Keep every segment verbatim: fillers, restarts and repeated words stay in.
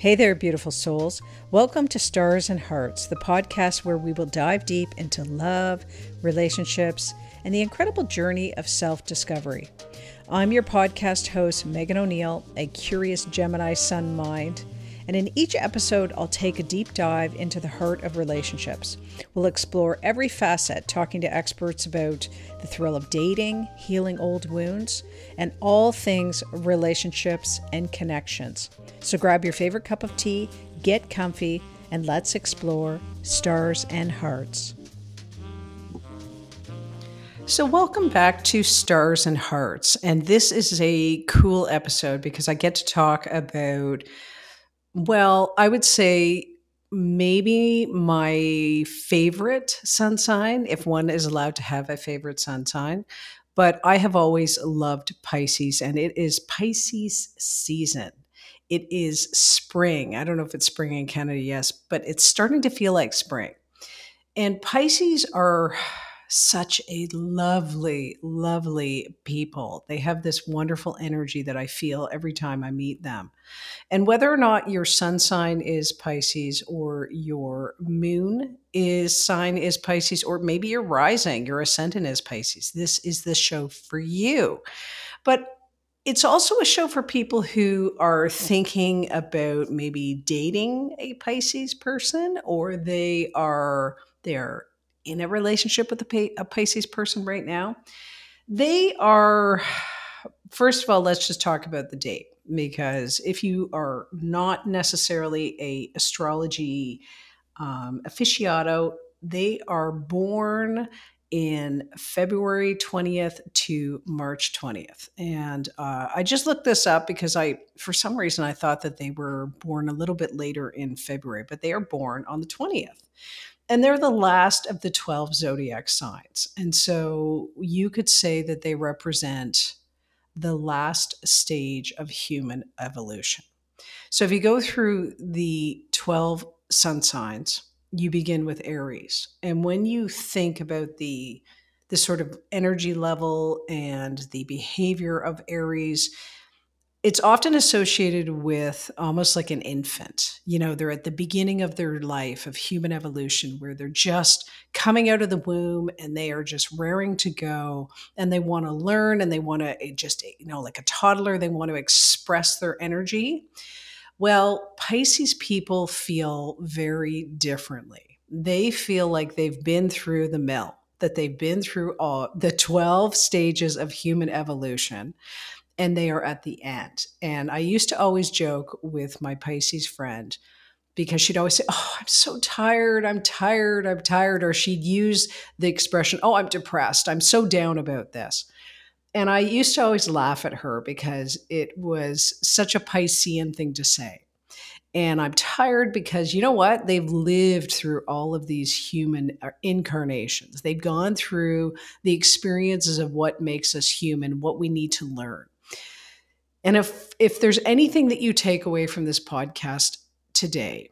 Hey there, beautiful souls. Welcome to Stars and Hearts, the podcast where we will dive deep into love, relationships, and the incredible journey of self discovery. I'm your podcast host, Megan O'Neill, a curious Gemini sun mind. And in each episode, I'll take a deep dive into the heart of relationships. We'll explore every facet, talking to experts about the thrill of dating, healing old wounds, and all things relationships and connections. So grab your favorite cup of tea, get comfy, and let's explore Stars and Hearts. So welcome back to Stars and Hearts. And this is a cool episode because I get to talk about, well, I would say maybe my favorite sun sign, if one is allowed to have a favorite sun sign. But I have always loved Pisces, and it is Pisces season. It is spring. I don't know if it's spring in Canada, yes, but it's starting to feel like spring. And Pisces are such a lovely, lovely people. They have this wonderful energy that I feel every time I meet them. And whether or not your sun sign is Pisces or your moon is sign is Pisces, or maybe your rising, your ascendant is Pisces, this is the show for you. But it's also a show for people who are thinking about maybe dating a Pisces person, or they are they're in a relationship with a, Pi- a Pisces person right now. They are, first of all, let's just talk about the date, because if you are not necessarily a astrology um, aficionado, they are born in February twentieth to March twentieth. And uh, I just looked this up because I, for some reason, I thought that they were born a little bit later in February, but they are born on the twentieth. And they're the last of the twelve zodiac signs. And so you could say that they represent the last stage of human evolution. So if you go through the twelve sun signs, you begin with Aries. And when you think about the the sort of energy level and the behavior of Aries, it's often associated with almost like an infant. You know, they're at the beginning of their life of human evolution, where they're just coming out of the womb and they are just raring to go, and they want to learn, and they want to just, you know, like a toddler, they want to express their energy. Well, Pisces people feel very differently. They feel like they've been through the mill, that they've been through all the twelve stages of human evolution, and they are at the end. And I used to always joke with my Pisces friend, because she'd always say, "Oh, I'm so tired. I'm tired. I'm tired." Or she'd use the expression, "Oh, I'm depressed. I'm so down about this." And I used to always laugh at her because it was such a Piscean thing to say. And I'm tired because, you know what? They've lived through all of these human uh, incarnations. They've gone through the experiences of what makes us human, what we need to learn. And if if there's anything that you take away from this podcast today,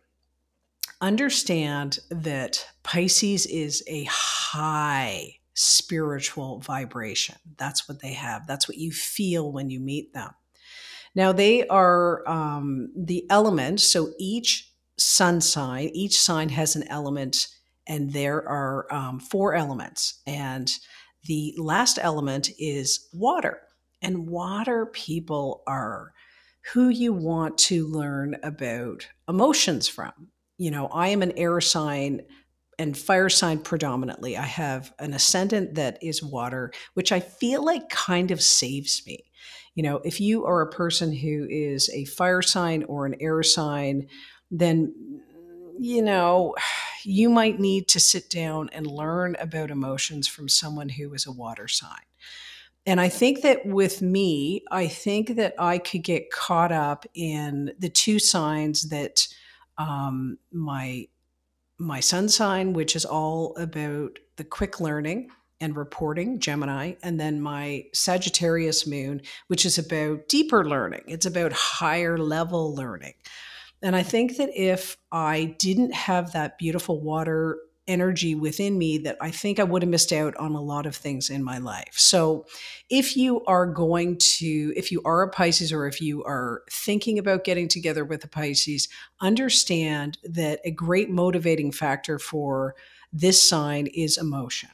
understand that Pisces is a high spiritual vibration. That's what they have. That's what you feel when you meet them. Now, they are um, the element. So each sun sign, each sign has an element, and there are um, four elements. And the last element is water. And water people are who you want to learn about emotions from. You know, I am an air sign and fire sign predominantly. I have an ascendant that is water, which I feel like kind of saves me. You know, if you are a person who is a fire sign or an air sign, then, you know, you might need to sit down and learn about emotions from someone who is a water sign. And I think that with me, I think that I could get caught up in the two signs that um, my my sun sign, which is all about the quick learning and reporting, Gemini, and then my Sagittarius moon, which is about deeper learning. It's about higher level learning. And I think that if I didn't have that beautiful water energy within me that I think I would have missed out on a lot of things in my life. So, if you are going to, if you are a Pisces or if you are thinking about getting together with a Pisces, understand that a great motivating factor for this sign is emotion.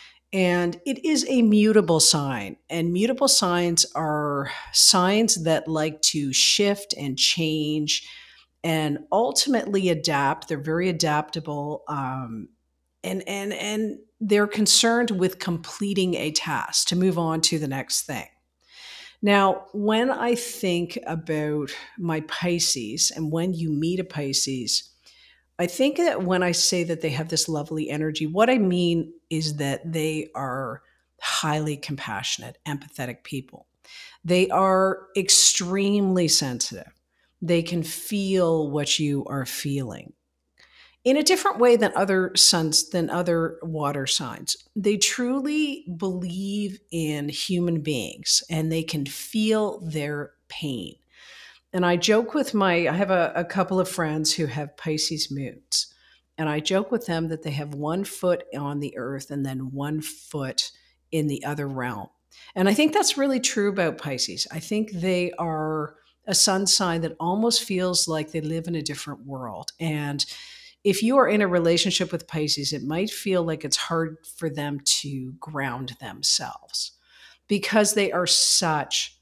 And it is a mutable sign. And mutable signs are signs that like to shift and change and ultimately adapt. They're very adaptable. Um, and and and they're concerned with completing a task to move on to the next thing. Now, when I think about my Pisces and when you meet a Pisces, I think that when I say that they have this lovely energy, what I mean is that they are highly compassionate, empathetic people. They are extremely sensitive. They can feel what you are feeling in a different way than other suns, than other water signs. They truly believe in human beings and they can feel their pain. And I joke with my, I have a, a couple of friends who have Pisces moons. And I joke with them that they have one foot on the earth and then one foot in the other realm. And I think that's really true about Pisces. I think they are a sun sign that almost feels like they live in a different world. And if you are in a relationship with Pisces, it might feel like it's hard for them to ground themselves because they are such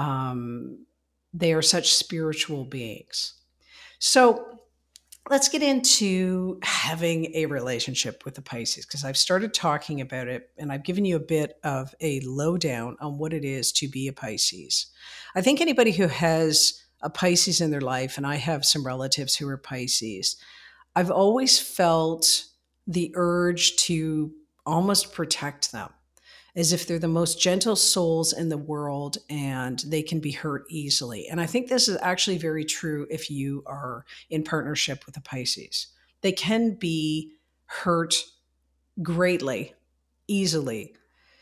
um, they are such spiritual beings. So let's get into having a relationship with the Pisces because I've started talking about it and I've given you a bit of a lowdown on what it is to be a Pisces. I think anybody who has a Pisces in their life, and I have some relatives who are Pisces, I've always felt the urge to almost protect them as if they're the most gentle souls in the world and they can be hurt easily. And I think this is actually very true if you are in partnership with a Pisces. They can be hurt greatly, easily,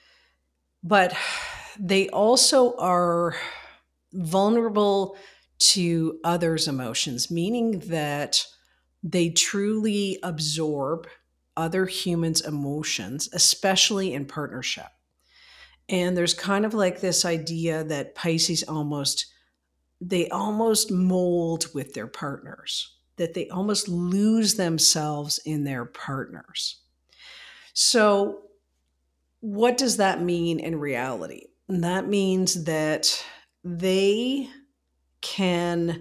but they also are vulnerable to others' emotions, meaning that they truly absorb other humans' emotions, especially in partnership. And there's kind of like this idea that Pisces almost, they almost mold with their partners, that they almost lose themselves in their partners. So, what does that mean in reality? And that means that they can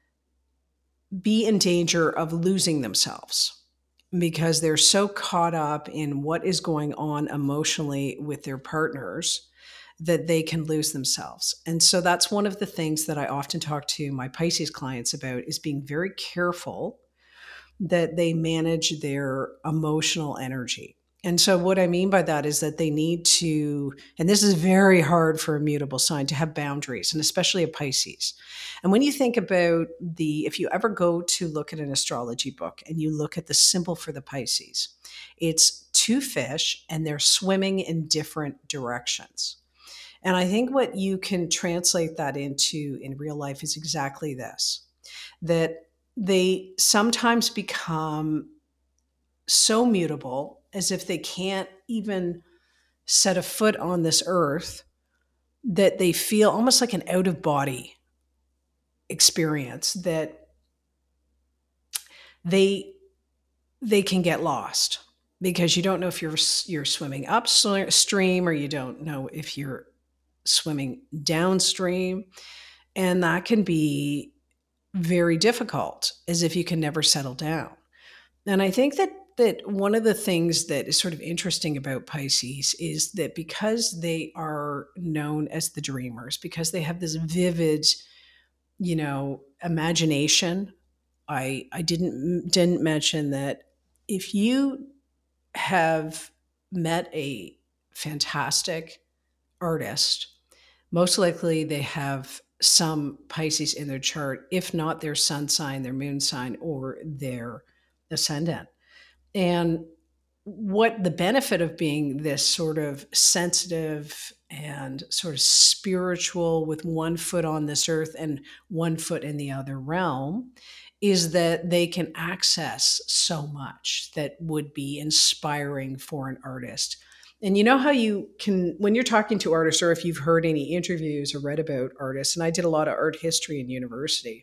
be in danger of losing themselves because they're so caught up in what is going on emotionally with their partners that they can lose themselves. And so that's one of the things that I often talk to my Pisces clients about is being very careful that they manage their emotional energy. And so what I mean by that is that they need to, and this is very hard for a mutable sign, to have boundaries, and especially a Pisces. And when you think about the, if you ever go to look at an astrology book and you look at the symbol for the Pisces, it's two fish and they're swimming in different directions. And I think what you can translate that into in real life is exactly this, that they sometimes become so mutable as if they can't even set a foot on this earth, that they feel almost like an out of body experience, that they they can get lost because you don't know if you're you're swimming upstream or you don't know if you're swimming downstream, and that can be very difficult, as if you can never settle down. And I think that that one of the things that is sort of interesting about Pisces is that because they are known as the dreamers, because they have this vivid, you know, imagination. I I didn't didn't mention that if you have met a fantastic artist, most likely they have some Pisces in their chart, if not their sun sign, their moon sign, or their ascendant. And what the benefit of being this sort of sensitive and sort of spiritual with one foot on this earth and one foot in the other realm is that they can access so much that would be inspiring for an artist. And you know how you can, when you're talking to artists, or if you've heard any interviews or read about artists, and I did a lot of art history in university,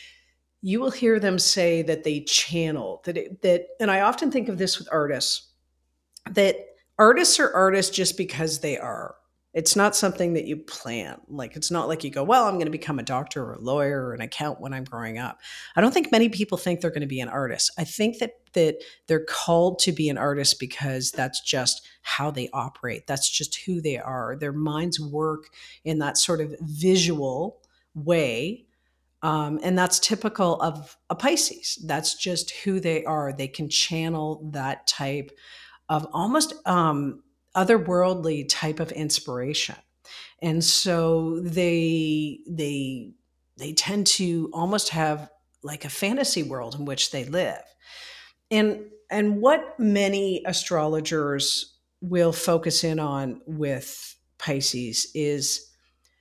you will hear them say that they channel that it, that and I often think of this with artists, that artists are artists just because they are. It's not something that you plan. Like, it's not like you go, well, I'm going to become a doctor or a lawyer or an accountant when I'm growing up. I don't think many people think they're going to be an artist. I think that that they're called to be an artist because that's just how they operate. That's just who they are. Their minds work in that sort of visual way. Um, and that's typical of a Pisces. That's just who they are. They can channel that type of almost um, otherworldly type of inspiration, and so they they they tend to almost have like a fantasy world in which they live. And and what many astrologers will focus in on with Pisces is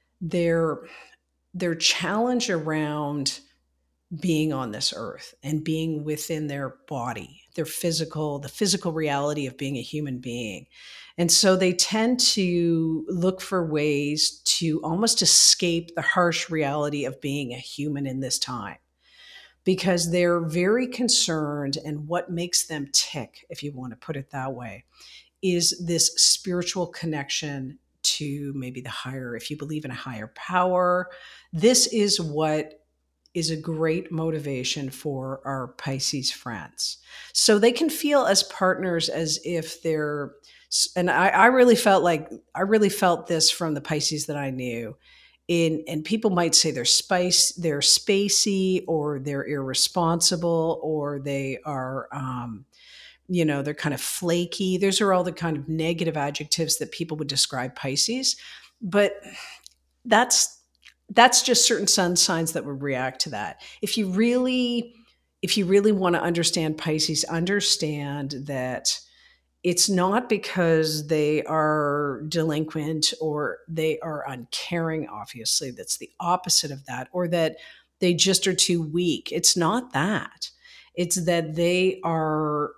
their their challenge around being on this earth and being within their body, their physical, the physical reality of being a human being. And so they tend to look for ways to almost escape the harsh reality of being a human in this time, because they're very concerned. And what makes them tick, if you want to put it that way, is this spiritual connection to maybe the higher, if you believe in a higher power. This is what is a great motivation for our Pisces friends. So they can feel as partners as if they're, and I, I really felt like, I really felt this from the Pisces that I knew. In, and people might say they're spice, they're spacey, or they're irresponsible, or they are, um, you know, they're kind of flaky. Those are all the kind of negative adjectives that people would describe Pisces. But that's that's just certain sun signs that would react to that. If you really, if you really want to understand Pisces, understand that it's not because they are delinquent or they are uncaring, obviously. That's the opposite of that, or that they just are too weak. It's not that. It's that they are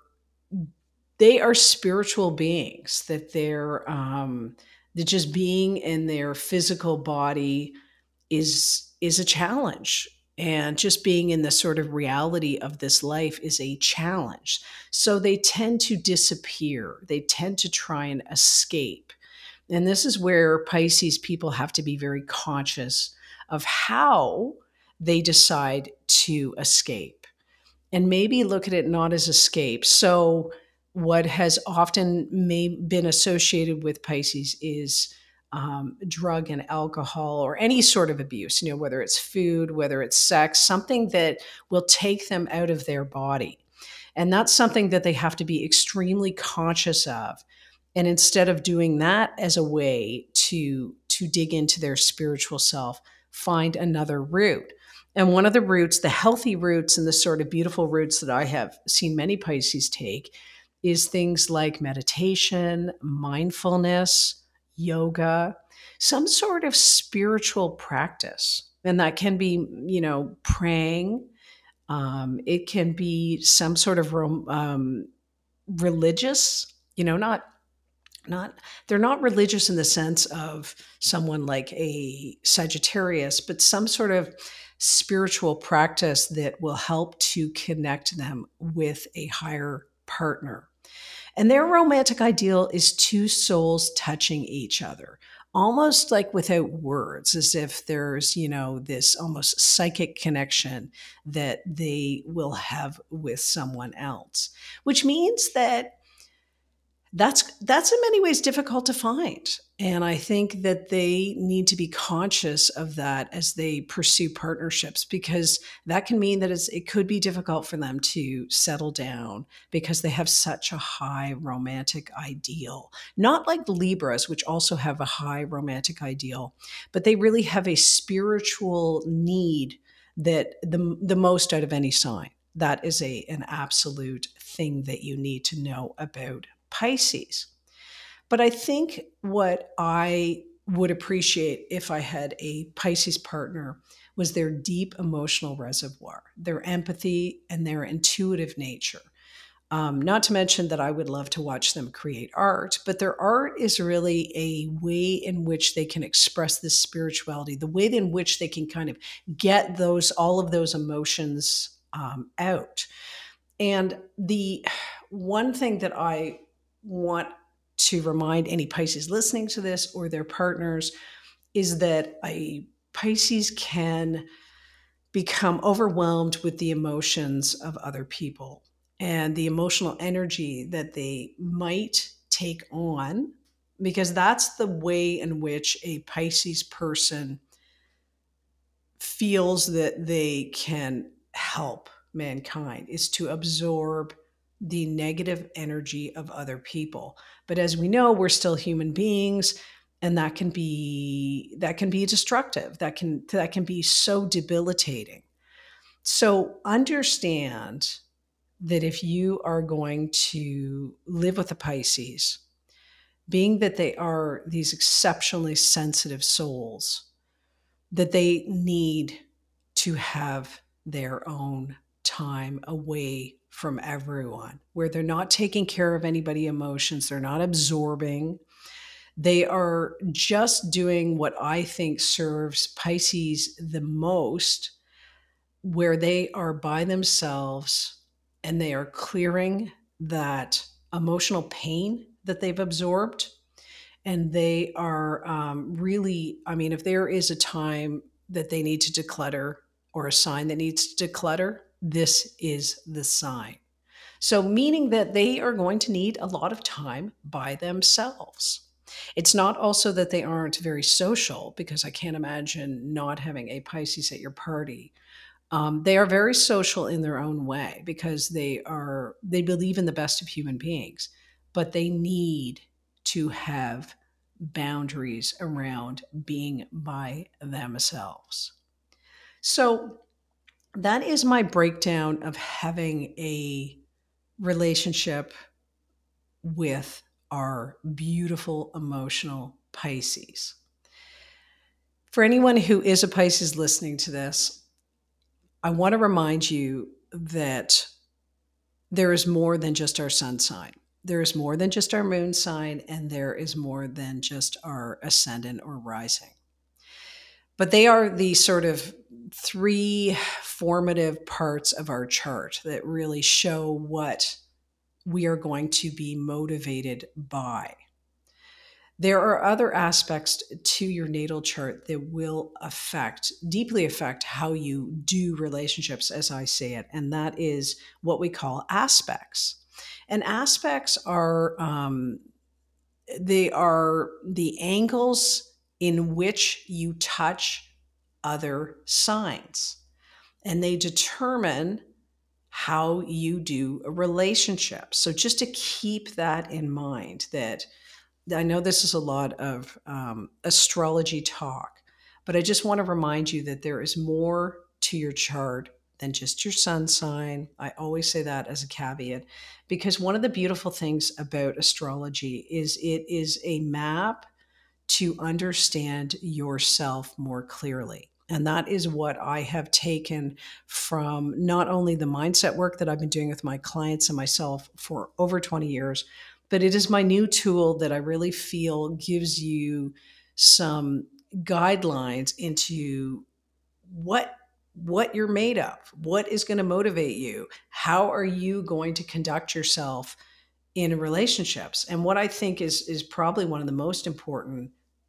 they are spiritual beings, that they're um, that just being in their physical body is is a challenge, and just being in the sort of reality of this life is a challenge. So they tend to disappear, they tend to try and escape. And this is where Pisces people have to be very conscious of how they decide to escape, and maybe look at it not as escape. So what has often may been associated with Pisces is um, drug and alcohol, or any sort of abuse, you know, whether it's food, whether it's sex, something that will take them out of their body. And that's something that they have to be extremely conscious of. And instead of doing that as a way to, to dig into their spiritual self, find another route. And one of the routes, the healthy routes and the sort of beautiful routes that I have seen many Pisces take, is things like meditation, mindfulness, yoga, some sort of spiritual practice. And that can be, you know, praying. Um, it can be some sort of um, religious, you know, not not they're not religious in the sense of someone like a Sagittarius, but some sort of spiritual practice that will help to connect them with a higher partner. And their romantic ideal is two souls touching each other, almost like without words, as if there's, you know, this almost psychic connection that they will have with someone else, which means that that's that's in many ways difficult to find. And I think that they need to be conscious of that as they pursue partnerships, because that can mean that it's, it could be difficult for them to settle down because they have such a high romantic ideal. Not like the Libras, which also have a high romantic ideal, but they really have a spiritual need that the, the most out of any sign. That is a an absolute thing that you need to know about Pisces. But I think what I would appreciate if I had a Pisces partner was their deep emotional reservoir, their empathy, and their intuitive nature. Um, not to mention that I would love to watch them create art, but their art is really a way in which they can express this spirituality, the way in which they can kind of get those all of those emotions um, out. And the one thing that I want to remind any Pisces listening to this or their partners is that a Pisces can become overwhelmed with the emotions of other people and the emotional energy that they might take on, because that's the way in which a Pisces person feels that they can help mankind, is to absorb the negative energy of other people. But as we know, we're still human beings, and that can be that can be destructive. That can that can be so debilitating. So understand that if you are going to live with a Pisces, being that they are these exceptionally sensitive souls, that they need to have their own time away from everyone, where they're not taking care of anybody emotions, they're not absorbing. They are just doing what I think serves Pisces the most, where they are by themselves and they are clearing that emotional pain that they've absorbed. And they are um, really, I mean, if there is a time that they need to declutter or a sign that needs to declutter, this is the sign. So, meaning that they are going to need a lot of time by themselves. It's not also that they aren't very social, because I can't imagine not having a Pisces at your party. Um, they are very social in their own way, because they are they believe in the best of human beings, but they need to have boundaries around being by themselves. So that is my breakdown of having a relationship with our beautiful emotional Pisces. For anyone who is a Pisces listening to this, I want to remind you that there is more than just our sun sign. There is more than just our moon sign, and there is more than just our ascendant or rising. But they are the sort of three formative parts of our chart that really show what we are going to be motivated by. There are other aspects to your natal chart that will affect, deeply affect how you do relationships, as I say it, and that is what we call aspects. And aspects are um, they are the angles in which you touch other signs, and they determine how you do a relationship. So just to keep that in mind, that I know this is a lot of um, astrology talk, but I just want to remind you that there is more to your chart than just your sun sign. I always say that as a caveat, because one of the beautiful things about astrology is it is a map to understand yourself more clearly. And that is what I have taken from not only the mindset work that I've been doing with my clients and myself for over twenty years, but it is my new tool that I really feel gives you some guidelines into what what you're made of, what is going to motivate you, how are you going to conduct yourself in relationships. And what I think is is probably one of the most important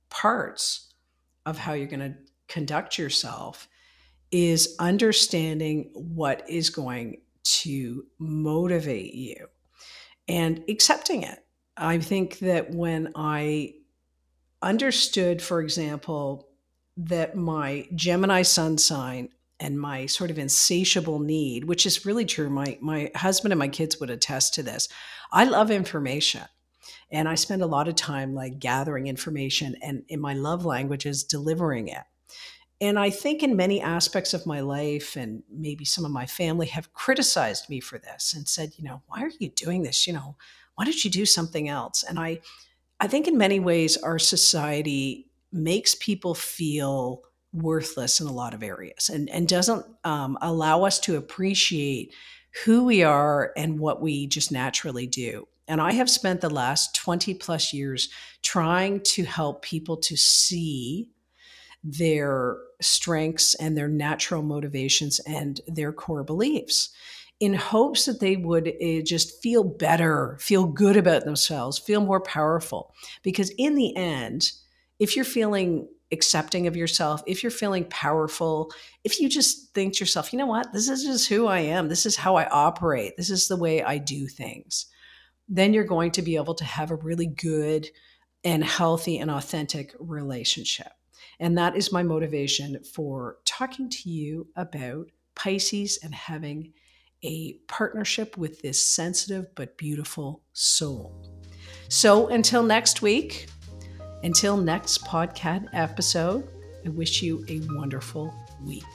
parts of how you're going to conduct yourself is understanding what is going to motivate you and accepting it. I think that when I understood, for example, that my Gemini sun sign and my sort of insatiable need, which is really true, my my husband and my kids would attest to this. I love information, and I spend a lot of time like gathering information, and in my love language is delivering it. And I think in many aspects of my life, and maybe some of my family have criticized me for this and said, you know, why are you doing this? You know, why don't you do something else? And I, I think in many ways, our society makes people feel worthless in a lot of areas and, and doesn't um, allow us to appreciate who we are and what we just naturally do. And I have spent the last twenty plus years trying to help people to see their strengths and their natural motivations and their core beliefs in hopes that they would uh, just feel better, feel good about themselves, feel more powerful. Because in the end, if you're feeling accepting of yourself, if you're feeling powerful, if you just think to yourself, you know what, this is just who I am, this is how I operate, this is the way I do things, then you're going to be able to have a really good and healthy and authentic relationship. And that is my motivation for talking to you about Pisces and having a partnership with this sensitive but beautiful soul. So until next week, until next podcast episode, I wish you a wonderful week.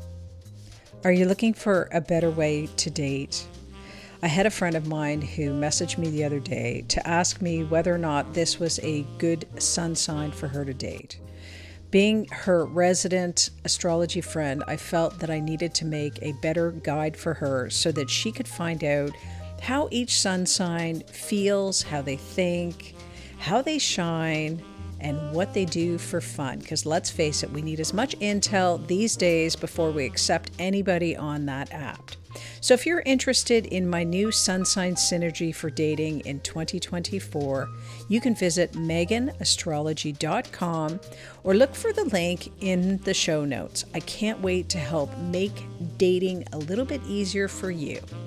Are you looking for a better way to date? I had a friend of mine who messaged me the other day to ask me whether or not this was a good sun sign for her to date. Being her resident astrology friend, I felt that I needed to make a better guide for her so that she could find out how each sun sign feels, how they think, how they shine, and what they do for fun. Because let's face it, we need as much intel these days before we accept anybody on that app. So if you're interested in my new Sun Sign Synergy for dating in twenty twenty-four, you can visit megan astrology dot com or look for the link in the show notes. I can't wait to help make dating a little bit easier for you.